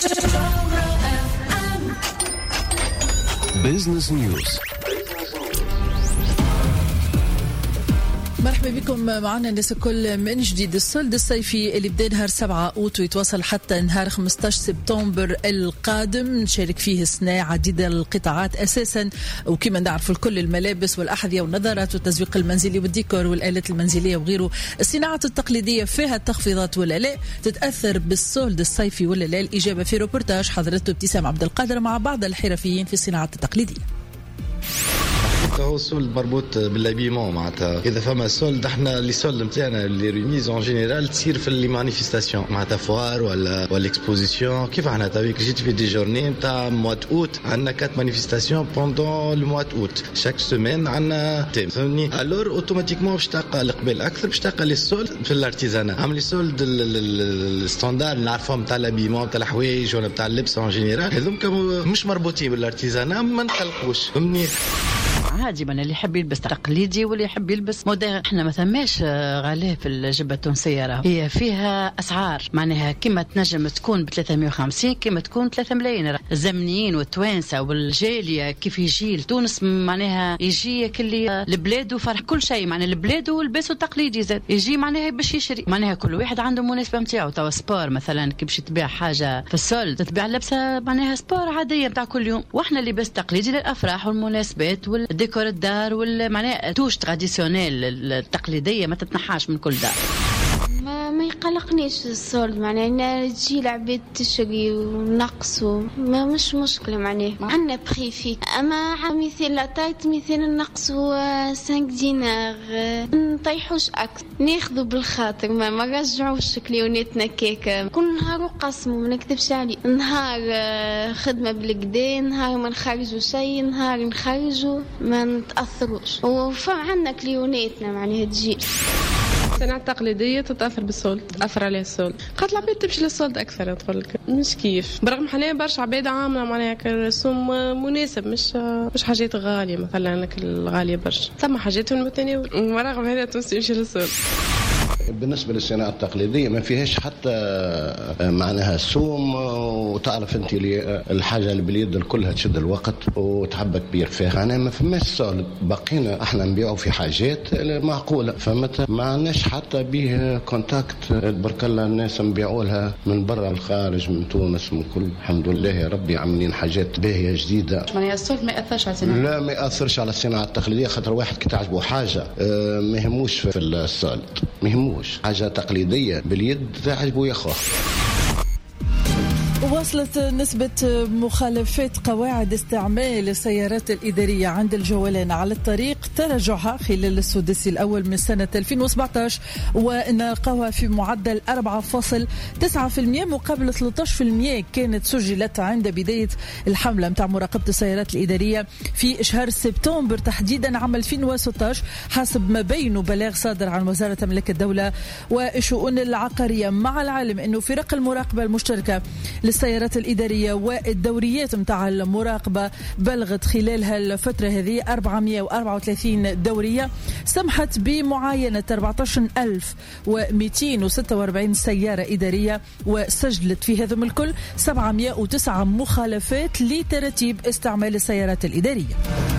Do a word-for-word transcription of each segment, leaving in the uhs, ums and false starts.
بيزنس نيوز. مرحبا بكم معنا الناس الكل من جديد. الصلد الصيفي اللي بدا نهار سبعة أوت ويتواصل حتى نهار خمسة عشر سبتمبر القادم، نشارك فيه سنة عديدة القطاعات أساسا، وكما نعرف الكل الملابس والأحذية والنظارات والتزويق المنزلي والديكور والآلات المنزلية وغيره. الصناعات التقليدية فيها التخفيضات ولا لا؟ تتأثر بالصلد الصيفي ولا لا؟ الإجابة في روبورتاج حضرته ابتسام عبد القادر مع بعض الحرفيين في الصناعات التقليدية. هو السولد مربوط باللابيمون، معناتها اذا فما سولد احنا اللي سولد نتاعنا اللي ريميز اون جينيرال تصير في لي مانيفيستاسيون، معناتها فوار ولا ولا اكسبوزيسيون. كيف احنا تاويك جيت في دي جورني نتاع موات اوت عندنا كات مانيفيستاسيون بوندون الموات اوت، شاك سيمين عندنا تيم، فهمني؟ الور اوتوماتيكمون باش تلقى القبال اكثر، باش تلقى لي سولد في الارتيزانا. عامل لي سولد الستاندار اللي نعرفهم تاع اللابيمون تاع الحوايج ولا تاع اللبس اون جينيرال، هذوك مش مربوطين بالارتيزانا، ما نخلقوش، فهمني؟ عادي من اللي يحب يلبس تقليدي واللي يحب يلبس موديل. احنا ما ثماش غاليه في الجبه التونسيه، راه هي فيها اسعار معناها كما تنجم تكون ب ثلاثمية وخمسين كما تكون ثلاثة ملايين. الزمنيين والتوانسه والجاليه كيف يجي لتونس معناها يجي كل البلاد وفرح كل شيء، معناها البلاد واللبس التقليدي زاد يجي معناها باش يشري، معناها كل واحد عنده مناسبه نتاعو. توا سبور مثلا كي باش تبيع حاجه في السول تتبيع لبسه معناها سبور عاديه نتاع كل يوم، واحنا اللبس تقليدي للافراح والمناسبات والديكور الدار والمعناها توش تراديسيونيل التقليديه ما تتنحاش من كل دار. ما ما يقلقنيش السولد، معناها تجي العباد تشري ونقصوا ما مش مشكله، معناها عندنا بري فيك. اما مثال لا تايت مثال نقصوا خمسة دينار نطيحوش اكثر، ناخذوا بالخاطر ما ما رجعوش كليوناتنا كيكه كل نهار وقسموا، ما نكذبش عليه. نهار خدمه بالكدا، نهار ما نخرجوا شيء، نهار نخرجوا ما نتاثروش، وفعندنا كليوناتنا معناها تجي. الصناعة التقليدية تتأثر بالسولد، تأثر عليها السولد، خاطر العباد تمشي للسولد أكثر. تقولك مش كيف، برغم حاليا برشا عباد عاملة معناها رسوم مناسب، مش مش حاجات غالية مثلا لك الغالية برشا، ثم حاجات المتناول، ورغم هذا تمشي للسولد. بالنسبة للصناعة التقليدية ما فيهاش حتى معناها سوم، وتعرف انت الحاجة اللي باليد كلها تشد الوقت وتحب كبير فيها. أنا ما فماش سولد، بقينا احنا نبيعوا في حاجات معقولة، فمت ما عناش حتى به كونتاكت. تبارك الله الناس نبيعوا لها من برا الخارج من تونس من كل، الحمد لله يا ربي عاملين حاجات باهية جديدة. يعني السولد ما يأثرش على الصناعة؟ لا ما يأثرش على الصناعة التقليدية، خاطر واحد كي تعجبه حاجة ما يهموش في السولد، ما يهموش حاجة تقليدية باليد تعجبه يا أخوه. وصلت نسبة مخالفات قواعد استعمال السيارات الإدارية عند الجولان على الطريق تراجعها خلال السدس الأول من سنة ألفين وسبعة عشر، ونلقاها في معدل أربعة فاصلة تسعة بالمئة مقابل ثلاثة عشر بالمئة كانت سجلت عند بداية الحملة متاع مراقبة السيارات الإدارية في شهر سبتمبر تحديدا عام ألفين وستة عشر، حسب ما بين بلاغ صادر عن وزارة أملاك الدولة والشؤون العقارية. مع العلم أنه فرق المراقبة المشتركة السيارات الإدارية والدوريات متاع المراقبة بلغت خلال هالفترة هذه أربعمئة وأربعة وثلاثين دورية، سمحت بمعاينة أربعة عشر ألف ومئتين وستة وأربعين سيارة إدارية، وسجلت في هذا الكل سبعمئة وتسعة مخالفات لترتيب استعمال السيارات الإدارية.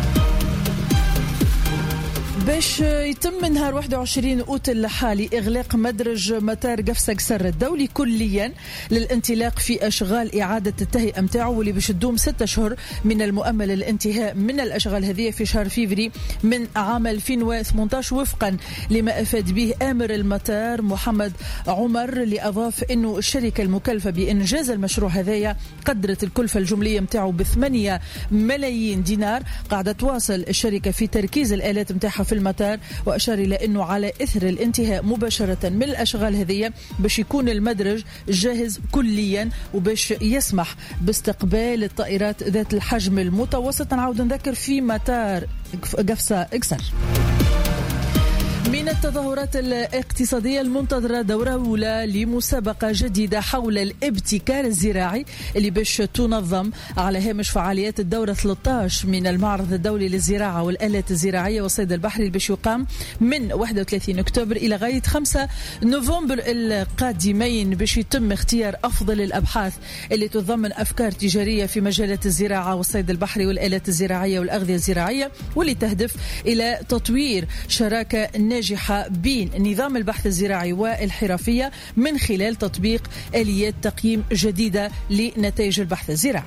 باش يتم نهار واحد وعشرين أوت الحالي إغلاق مدرج مطار قفصة قصر الدولي كليا للانطلاق في أشغال إعادة التهيئة متاعه، واللي باش تدوم ستة أشهر من المؤمل الانتهاء من الأشغال هذه في شهر فيفري من عام ألفين وثمانية عشر، وفقا لما أفاد به آمر المطار محمد عمر، اللي أضاف أنه الشركة المكلفة بإنجاز المشروع هذايا قدرت الكلفة الجملية متاعه بثمانية ملايين دينار. قاعدة تواصل الشركة في تركيز الآلات متاعها في المطار، وأشار إلى أنه على إثر الانتهاء مباشرة من الأشغال هذه باش يكون المدرج جاهز كليا وباش يسمح باستقبال الطائرات ذات الحجم المتوسط. نعود نذكر في مطار قفصة إكسر. من بين التظاهرات الاقتصادية المنتظرة دورة أولى لمسابقة جديدة حول الابتكار الزراعي اللي باش تنظم على هامش فعاليات الدورة ثلاثة عشر من المعرض الدولي للزراعة والآلات الزراعية والصيد البحري اللي باش يقام من واحد وثلاثين أكتوبر إلى غاية خمسة نوفمبر القادمين، باش يتم اختيار أفضل الأبحاث اللي تضمن أفكار تجارية في مجالات الزراعة والصيد البحري والآلات الزراعية والأغذية الزراعية، واللي تهدف إلى تطوير شراكة ناجحة بين نظام البحث الزراعي والحرفية من خلال تطبيق آليات تقييم جديدة لنتائج البحث الزراعي.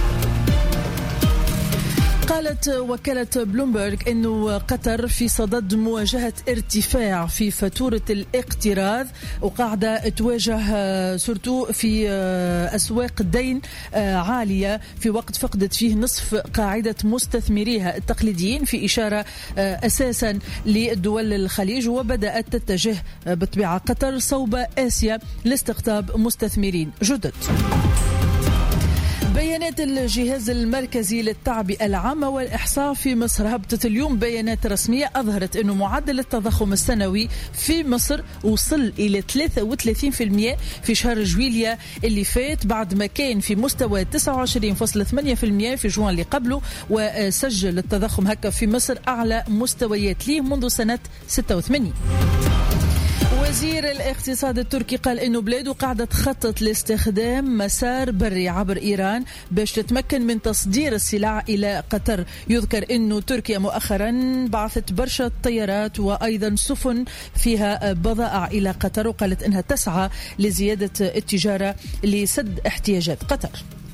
قالت وكالة بلومبرغ أنه قطر في صدد مواجهة ارتفاع في فاتورة الاقتراض، وقاعدة تواجه سورتو في أسواق الدين عالية في وقت فقدت فيه نصف قاعدة مستثمريها التقليديين، في إشارة أساسا للدول الخليج، وبدأت تتجه بطبيعة قطر صوب آسيا لاستقطاب مستثمرين جدد. بيانات الجهاز المركزي للتعبئة العامة والإحصاء في مصر هبطت اليوم بيانات رسمية أظهرت أنه معدل التضخم السنوي في مصر وصل إلى ثلاثة وثلاثين بالمئة في شهر جويليا اللي فات، بعد ما كان في مستوى تسعة وعشرين فاصلة ثمانية بالمئة في جوان اللي قبله، وسجل التضخم هكا في مصر أعلى مستويات ليه منذ سنة ستة وثمانين. وزير الاقتصاد التركي قال إنه بلاده قاعدة تخطط لاستخدام مسار بري عبر إيران باش تتمكن من تصدير السلع إلى قطر. يذكر إنه تركيا مؤخرا بعثت برشا طيارات وأيضا سفن فيها بضائع إلى قطر، وقالت إنها تسعى لزيادة التجارة لسد احتياجات قطر.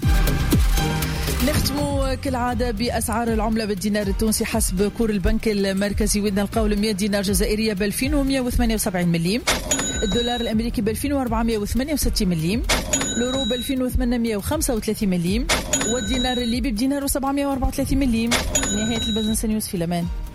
نختم كالعادة بأسعار العملة بالدينار التونسي حسب كور البنك المركزي، ودنا القول مئة دينار جزائرية ب ألفين ومئة وثمانية وسبعين مليم، الدولار الأمريكي ب ألفين وأربعمئة وثمانية وستين مليم، اليورو ب ألفين وثمانمئة وخمسة وثلاثين مليم، والدينار الليبي بدينار وسبعمئة وأربعة وثلاثين مليم. نهاية البزنس نيوز في الأمان.